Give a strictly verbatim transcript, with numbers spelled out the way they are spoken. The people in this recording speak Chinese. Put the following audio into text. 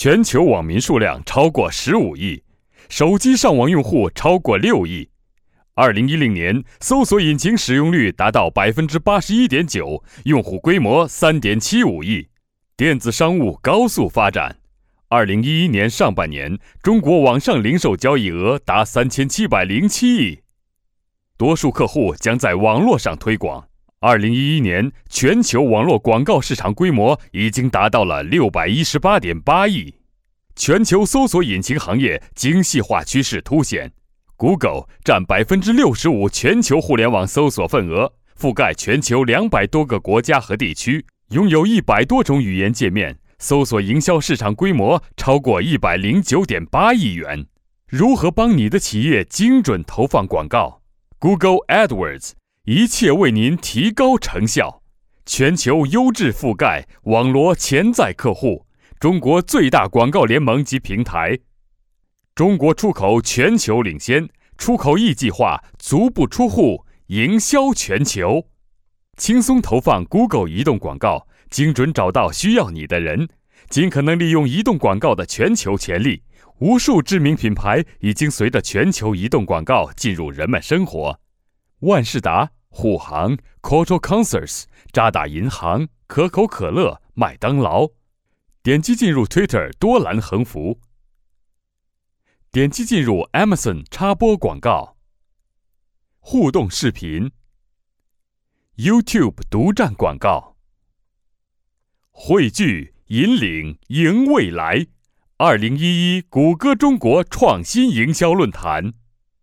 全球网民数量超过十五亿，手机上网用户超过六亿。二零一零年，搜索引擎使用率达到 百分之八十一点九， 用户规模 三点七五亿。电子商务高速发展。二零一一年上半年，中国网上零售交易额达三千七百零七亿。多数客户将在网络上推广。二零一一年，全球网络广告市场规模已经达到了 六百一十八点八亿。全球搜索引擎行业精细化趋势凸显。Google 占 百分之六十五 全球互联网搜索份额，覆盖全球两百多个国家和地区，拥有一百多种语言界面，搜索营销市场规模超过 一百零九点八亿元。如何帮你的企业精准投放广告？ Google AdWords， 一切为您提高成效。全球优质覆盖，网罗潜在客户，中国最大广告联盟及平台。中国出口全球领先，出口易计划足不出户，营销全球。轻松投放 Google 移动广告，精准找到需要你的人，尽可能利用移动广告的全球潜力。无数知名品牌已经随着全球移动广告进入人们生活。万事达、虎航、Coto Concerts、渣打银行、可口可乐、麦当劳。点击进入 Twitter 多栏横幅。点击进入 Amazon 插播广告。互动视频。YouTube 独占广告。汇聚引领赢未来。二零一一谷歌中国创新营销论坛。